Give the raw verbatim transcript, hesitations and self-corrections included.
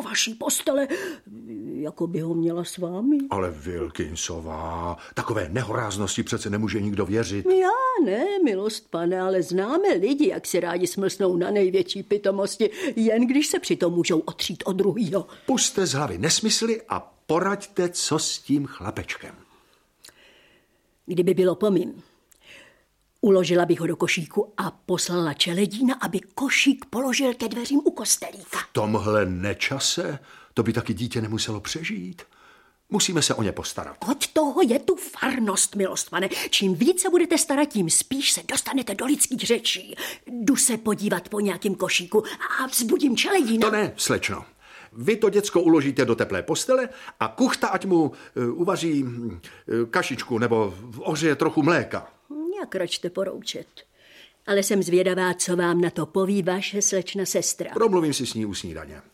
do vaší postele, jako by ho měla s vámi. Ale Wilkinsová, takové nehoráznosti přece nemůže nikdo věřit. Já ne, milost pane, ale známe lidi, jak si rádi smlsnou na největší pitomosti, jen když se přitom můžou otřít od druhýho. Pusťte z hlavy nesmysly a poraďte, co s tím chlapečkem. Kdyby bylo po mým, uložila bych ho do košíku a poslala čeledína, aby košík položil ke dveřím u kostelíka. V tomhle nečase to by taky dítě nemuselo přežít. Musíme se o ně postarat. Od toho je tu farnost, milost pane. Čím více budete starat, tím spíš se dostanete do lidských řečí. Jdu se podívat po nějakém košíku a vzbudím čeledína. To ne, slečno. Vy to děcko uložíte do teplé postele a kuchta ať mu uh, uvaří uh, kašičku nebo ohřeje trochu mléka. Jak račte poroučet. Ale jsem zvědavá, co vám na to poví vaše slečna sestra. Promluvím si s ní u snídaně.